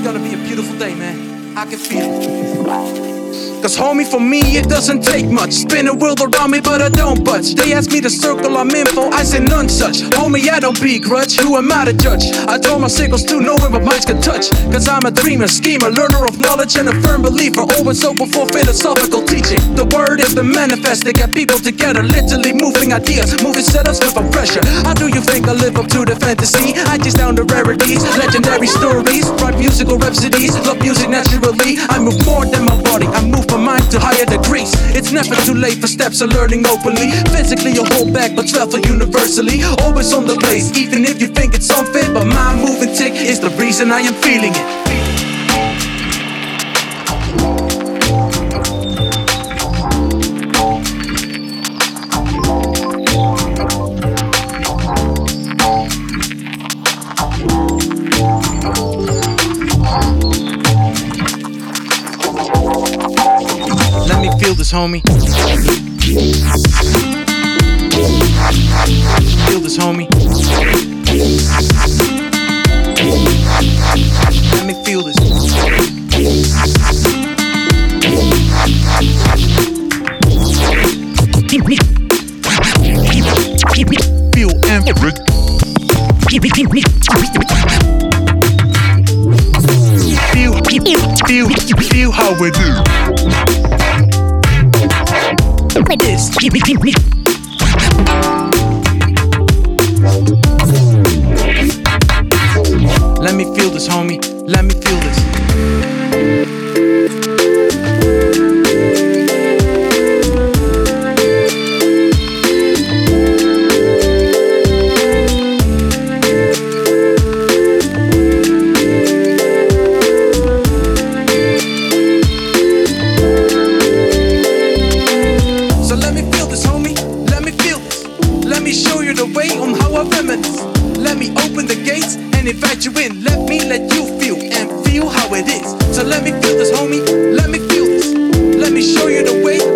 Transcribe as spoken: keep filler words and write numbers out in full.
gonna be a beautiful day, man. I can feel it. Cause homie, for me it doesn't take much. Spin a world around me but I don't budge. They ask me to circle I'm info, I say none such. Homie, I don't begrudge, who am I to judge? I draw my signals to know where my minds can touch. Cause I'm a dreamer, schemer, learner of knowledge and a firm believer. Always open for philosophical teaching. The word has been manifested, get people together. Literally moving ideas, moving setups with a pressure. How do you think I live up to the fantasy? I chase down the rarities, legendary stories, write musical rhapsodies, love music naturally. I move more than my body, I move my mind to higher degrees. It's never too late for steps of learning openly. Physically you hold back but travel universally. Always on the place, even if you think it's unfit. But my moving tick is the reason I am feeling it. Let me feel this, homie. Feel this, homie. Let me feel this. Feel Everett. Feel, feel, feel how we do. This. Let me feel this, homie. Let me feel this. So let me feel this, homie. Let me feel this. Let me show you the way on how I reminisce. Let me open the gates and invite you in. Let me let you feel and feel how it is. So let me feel this, homie. Let me feel this. Let me show you the way